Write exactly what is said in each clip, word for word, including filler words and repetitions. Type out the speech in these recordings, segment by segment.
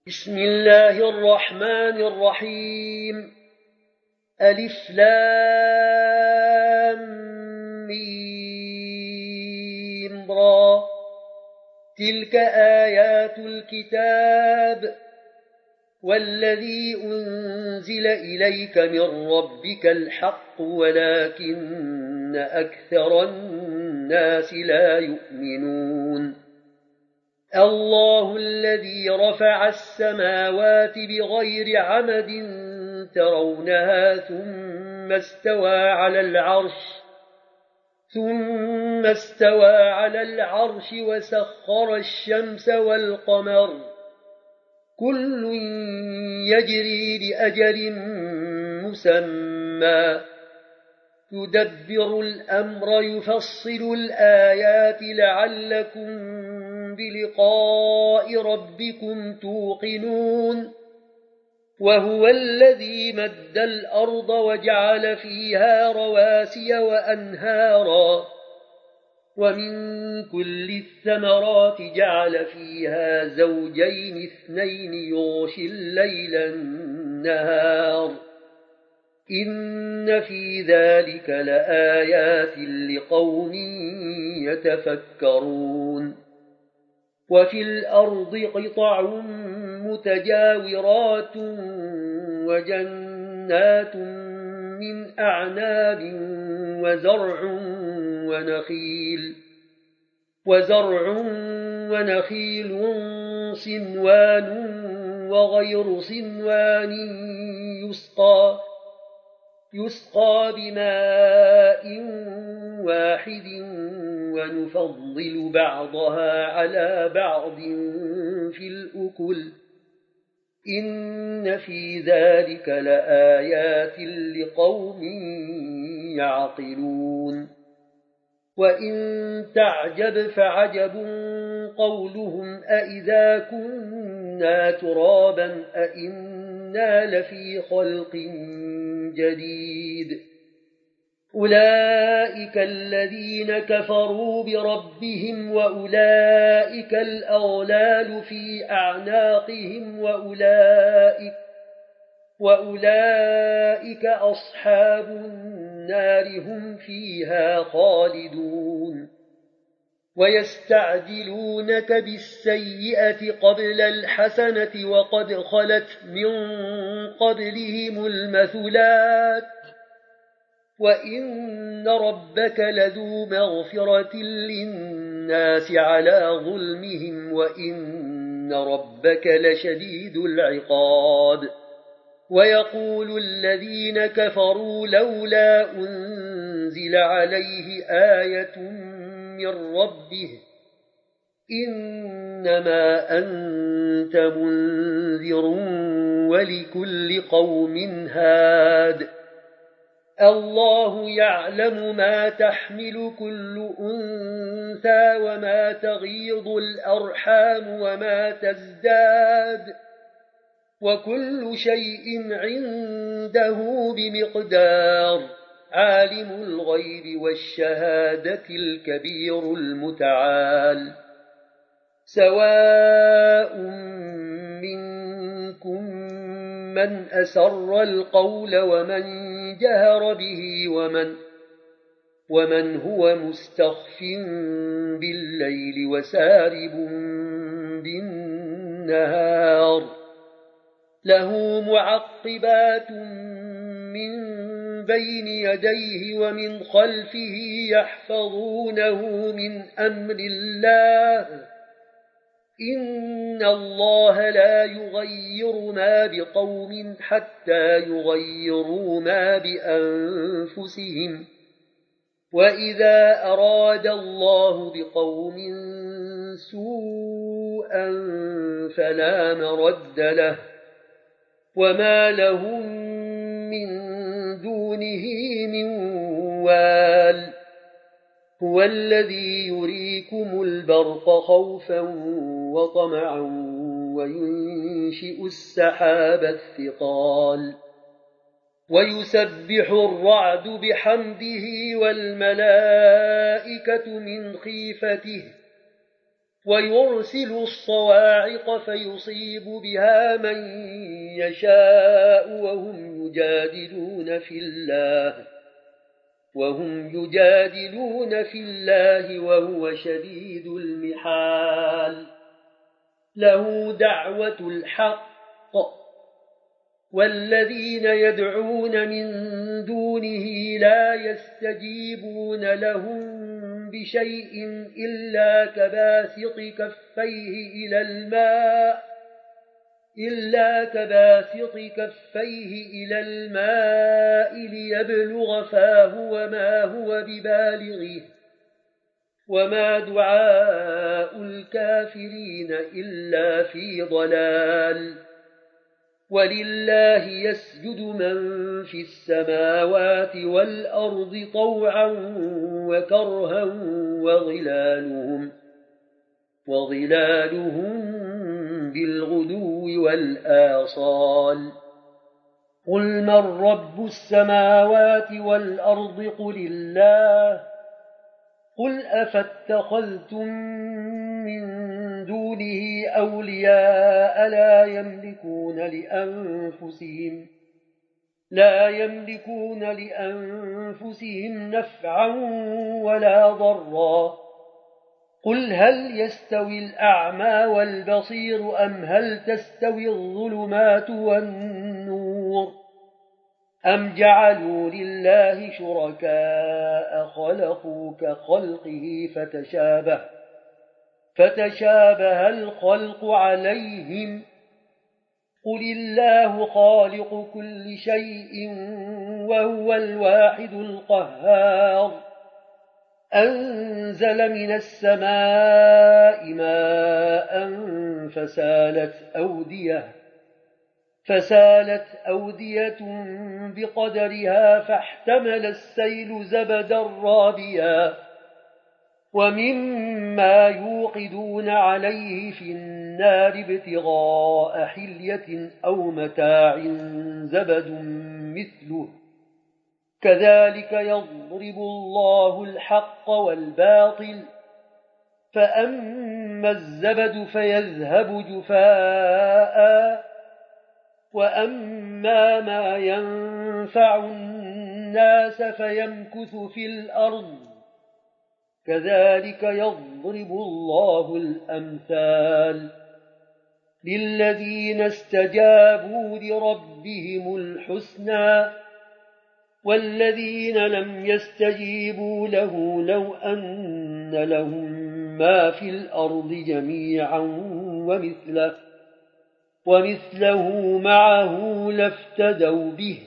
بسم الله الرحمن الرحيم. ألف لام ميم را. تلك آيات الكتاب والذي أنزل إليك من ربك الحق ولكن أكثر الناس لا يؤمنون. الله الذي رفع السماوات بغير عمد ترونها ثم استوى على العرش ثم استوى على العرش وسخر الشمس والقمر كل يجري لأجل مسمى يدبر الأمر يفصل الآيات لعلكم بلقاء ربكم توقنون. وهو الذي مد الأرض وجعل فيها رواسي وأنهارا ومن كل الثمرات جعل فيها زوجين اثنين يغشي الليل النهار إن في ذلك لآيات لقوم يتفكرون. وفي الأرض قطع متجاورات وجنات من أعناب وزرع ونخيل وزرع ونخيل صنوان وغير صنوان يسقى يسقى بماء واحد ونفضل بعضها على بعض في الأكل إن في ذلك لآيات لقوم يعقلون. وإن تعجب فعجب قولهم أإذا كنا ترابا أإنا لفي خلق جديد. أولئك الذين كفروا بربهم وأولئك الأغلال في أعناقهم وأولئك, وأولئك أصحاب النار هم فيها خالدون. ويستعجلونك بالسيئة قبل الحسنة وقد خلت من قبلهم المثلات وإن ربك لذو مغفرة للناس على ظلمهم وإن ربك لشديد العقاب. ويقول الذين كفروا لولا أنزل عليه آية من ربه إنما أنت منذر ولكل قوم هاد. الله يعلم ما تحمل كل أنثى وما تغيض الأرحام وما تزداد وكل شيء عنده بمقدار. عالم الغيب والشهادة الكبير المتعال. سواء منكم من أسر القول ومن جهر به ومن, ومن هو مستخف بالليل وسارب بالنهار. له معقبات من بين يديه ومن خلفه يحفظونه من أمر الله إن الله لا يغير ما بقوم حتى يغيروا ما بأنفسهم وإذا أراد الله بقوم سوءا فلا مرد له وما لهم من دونه من وال. هو الذي يريكم البرق خوفا وطمعا وينشئ السحاب الثقال ويسبح الرعد بحمده والملائكة من خيفته ويرسل الصواعق فيصيب بها من يشاء وهم يجادلون في الله وهم يجادلون في الله وهو شديد المحال له دعوة الحق والذين يدعون من دونه لا يستجيبون لهم بشيء إلا كباسط كفيه إلى الماء إلا كباسط كفيه إلى الماء ليبلغ فاه وما هو ببالغه وما دعاء الكافرين إلا في ضلال ولله يسجد من في السماوات والأرض طوعا وكرها وظلالهم وظلالهم بالغدو والآصال قل من رب السماوات والأرض قل الله قل أفاتخذتم من دونه أولياء لا يملكون لأنفسهم لا يملكون لأنفسهم نفعا ولا ضرا قل هل يستوي الأعمى والبصير أم هل تستوي الظلمات والنور أم جعلوا لله شركاء خلقوا كخلقه فتشابه فتشابه الخلق عليهم قل الله خالق كل شيء وهو الواحد القهار أنزل من السماء ماء فسالت أودية فسالت أودية بقدرها فاحتمل السيل زبدا رابيا ومما يوقدون عليه في النار ابتغاء حلية أو متاع زبد مثله كذلك يضرب الله الحق والباطل فأما الزبد فيذهب جفاء وأما ما ينفع الناس فيمكث في الأرض كذلك يضرب الله الأمثال للذين استجابوا لربهم الحسنى والذين لم يستجيبوا له لو أن لهم ما في الأرض جميعا ومثله ومثله معه لافتدوا به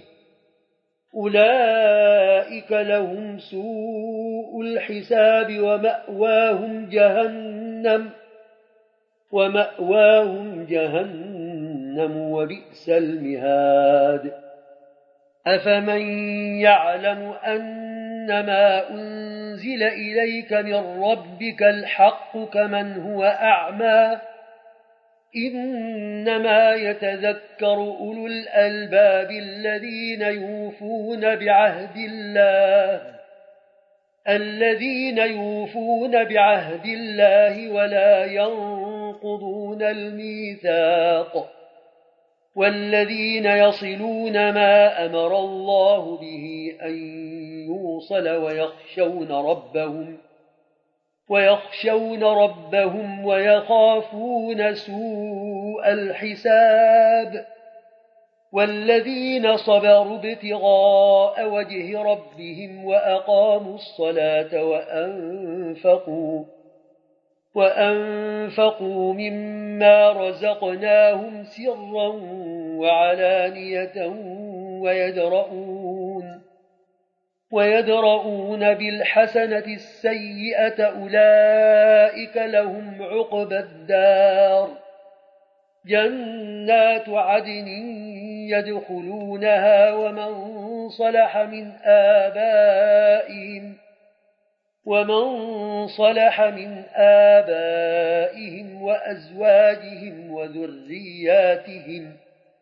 أولئك لهم سوء الحساب ومأواهم جهنم ومأواهم جهنم وبئس المهاد أفمن يعلم أنما أنزل إليك من ربك الحق كمن هو أعمى إنما يتذكر أولو الألباب الذين يوفون بعهد الله الذين يوفون بعهد الله ولا ينقضون الميثاق والذين يصلون ما أمر الله به أن يوصل ويخشون ربهم ويخشون ربهم ويخافون سوء الحساب والذين صبروا ابتغاء وجه ربهم وأقاموا الصلاة وأنفقوا وأنفقوا مما رزقناهم سرا وعلانية ويدرؤون ويدرؤون بالحسنة السيئة أولئك لهم عقبى الدار جنات عدن يدخلونها ومن صلح من آبائهم ومن صلح من آبائهم وأزواجهم وذرياتهم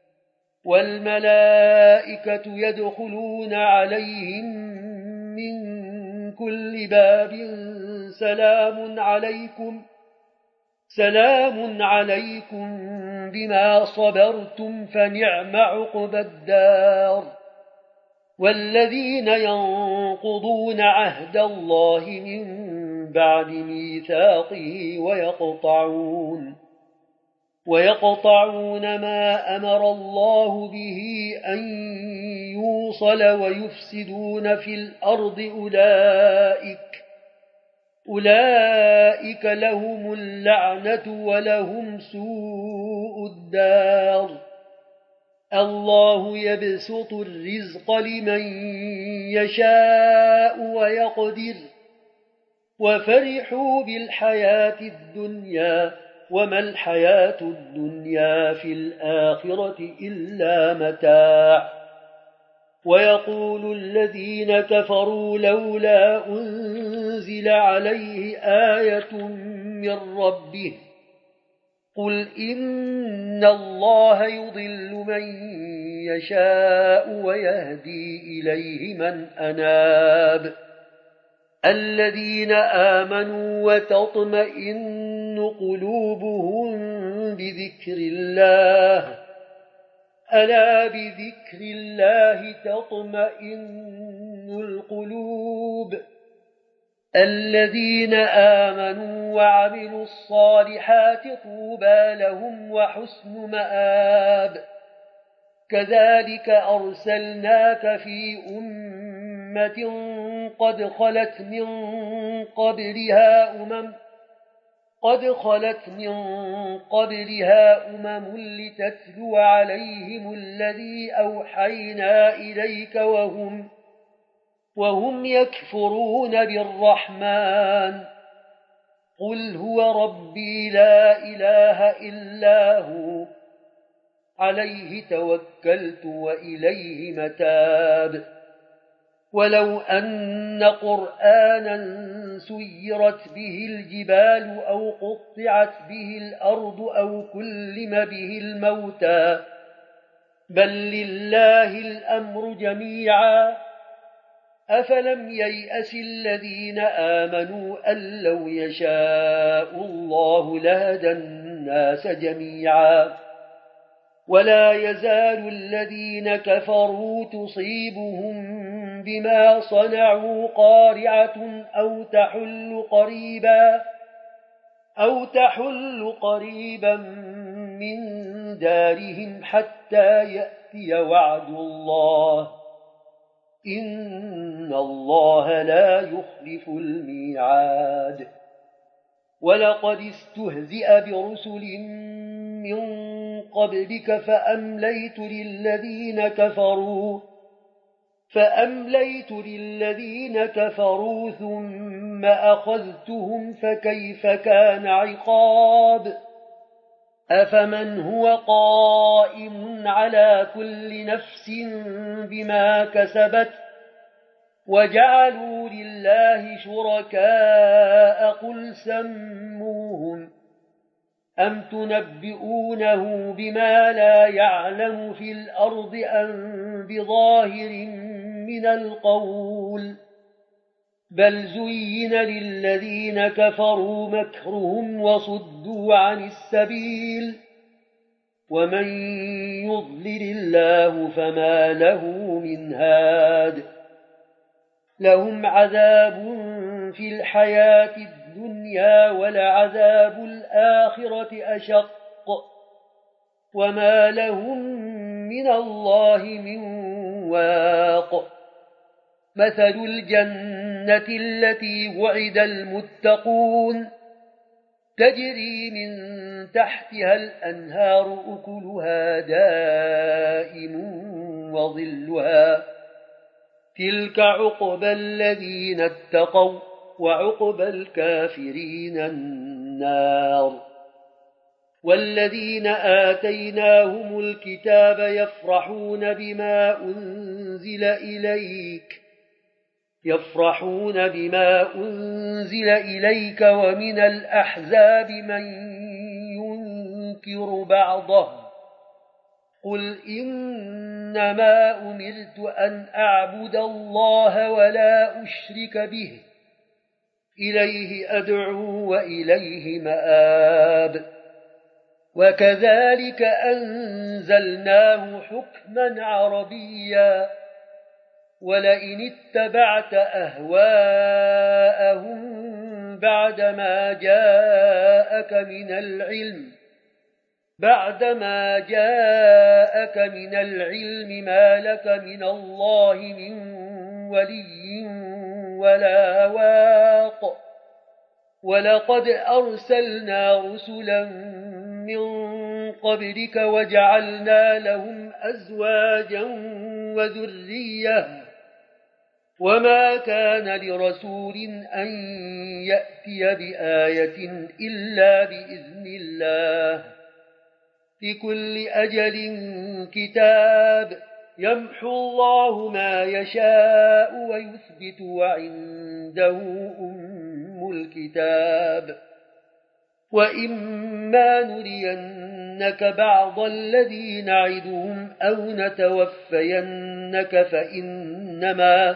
والملائكة يدخلون عليهم من كل باب سلام عليكم سلام عليكم بما صبرتم فنعم عقبى الدار. والذين ينقضون عهد الله من بعد ميثاقه ويقطعون ويقطعون ما أمر الله به أن يوصل ويفسدون في الأرض أولئك أولئك لهم اللعنة ولهم سوء الدار. الله يبسط الرزق لمن يشاء ويقدر وفرحوا بالحياة الدنيا وما الحياة الدنيا في الآخرة إلا متاع. ويقول الذين كفروا لولا أنزل عليه آية من ربه قل إن الله يضل من يشاء ويهدي إليه من أناب. الذين آمنوا وتطمئن قلوبهم بذكر الله ألا بذكر الله تطمئن القلوب. الذين آمنوا وعملوا الصالحات طوبى لهم وحسن مآب. كذلك أرسلناك في أمة قد خلت من قبلها أمم قد خلت من قبلها أمم لتتلو عليهم الذي أوحينا إليك وهم وهم يكفرون بالرحمن. قل هو ربي لا إله إلا هو عليه توكلت وإليه متاب. ولو أن قرآنا سيرت به الجبال أو قطعت به الأرض أو كلم به الموتى بل لله الأمر جميعا أفلم ييأس الذين آمنوا أن لو يشاء الله لهدى الناس جميعا. ولا يزال الذين كفروا تصيبهم بما صنعوا قارعة أو تحل قريبا أو تحل قريبا من دارهم حتى يأتي وعد الله إن الله لا يخلف الميعاد. ولقد استهزئ برسل من قبلك فأمليت للذين كفروا فأمليت للذين كفروا ثم أخذتهم فكيف كان عقاب. أفمن هو قائم على كل نفس بما كسبت وجعلوا لله شركاء قل سموهم أم تنبئونه بما لا يعلم في الأرض أم بظاهر من القول بل زين للذين كفروا مكرهم وصدوا عن السبيل ومن يضلل الله فما له من هاد. لهم عذاب في الحياة الدنيا ولعذاب الآخرة أشق وما لهم من الله من واق. مثل الجنة التي وعد المتقون تجري من تحتها الأنهار أكلها دائم وظلها تلك عقبى الذين اتقوا وعقبى الكافرين النار. والذين آتيناهم الكتاب يفرحون بما أنزل إليك يفرحون بما أنزل إليك ومن الأحزاب من ينكر بعضه قل إنما أمرت أن أعبد الله ولا أشرك به إليه أدعو وإليه مآب. وكذلك أنزلناه حكما عربيا ولئن اتبعت أهواءهم بعدما جاءك من العلم بعدما جاءك من العلم ما لك من الله من ولي ولا واق. ولقد أرسلنا رسلا من قبلك وجعلنا لهم أزواجا وذرية وما كان لرسول أن يأتي بآية إلا بإذن الله لكل أجل كتاب يمحو الله ما يشاء ويثبت وعنده أم الكتاب. وإما نرينك بعض الذي نعدهم أو نتوفينك فإنما,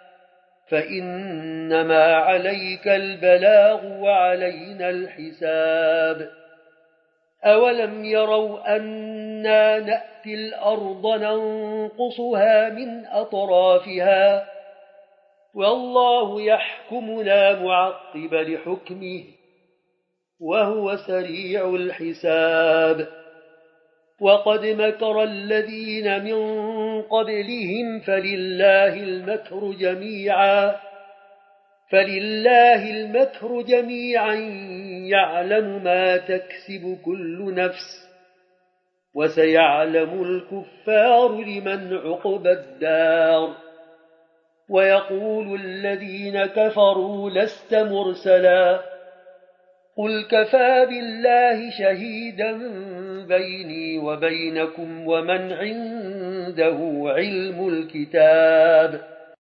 فإنما عليك البلاغ وعلينا الحساب. أولم يروا أنا نأتي الأرض ننقصها من أطرافها والله يحكم لا معقب لحكمه وهو سريع الحساب. وقد مكر الذين من قبلهم فلله المكر جميعا فلله المكر جميعا يعلم ما تكسب كل نفس وسيعلم الكفار لمن عقبى الدار. ويقول الذين كفروا لست مرسلا قل كفى بالله شهيدا بيني وبينكم ومن عنده علم الكتاب.